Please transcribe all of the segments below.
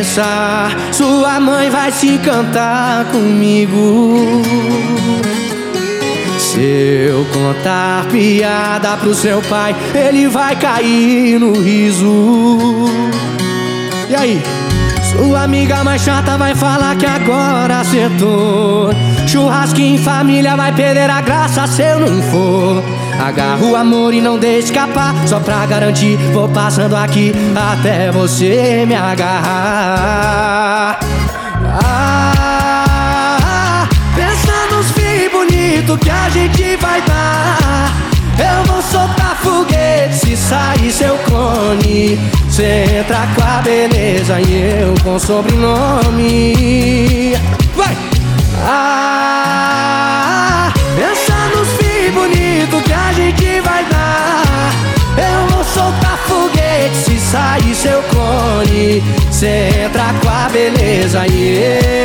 pensar, sua mãe vai se encantar comigo. Se eu contar piada pro seu pai, ele vai cair no riso. E aí? Sua amiga mais chata vai falar que agora acertou. Churrasco em família vai perder a graça se eu não for. Agarra o amor e não deixe escapar, só pra garantir, vou passando aqui até você me agarrar. Pensa nos filhos bonitos que a gente vai dar. Eu vou soltar foguete se sair seu clone. Cê entra com a beleza e eu com sobrenome. Vai! Pensa nos filhos bonitos que a gente vai dar. Eu vou soltar foguete se sair seu clone. Cê entra com a beleza e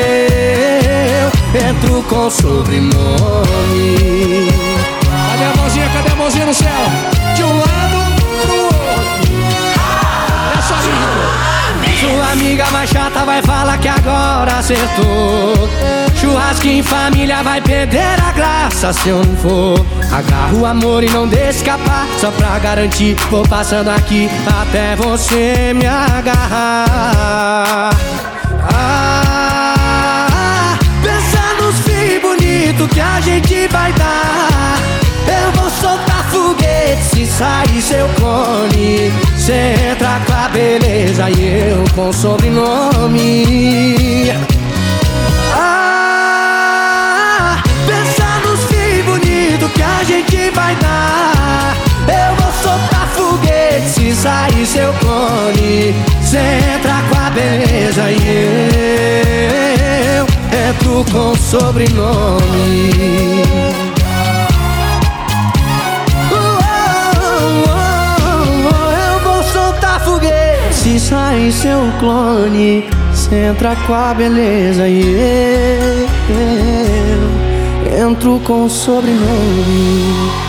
eu entro com sobrenome. Cadê a mãozinha? Cadê a mãozinha no céu? De um lado pro outro. É só lindo. Sua amiga mais chata vai falar que agora acertou. Churrasco em família vai perder a graça se eu não for. Agarra o amor e não deixe escapar, só pra garantir, vou passando aqui até você me agarrar. Pensa nos filhos bonitos que a gente vai dar. Eu vou soltar foguete se sair seu clone. Cê entra com a beleza e eu com sobrenome. Pensa nos filhos bonitos que a gente vai dar. Eu vou soltar foguete se sair seu clone. Cê entra com a beleza e eu entro com sobrenome. Se sair seu clone, cê entra com a beleza e eu entro com sobrenome.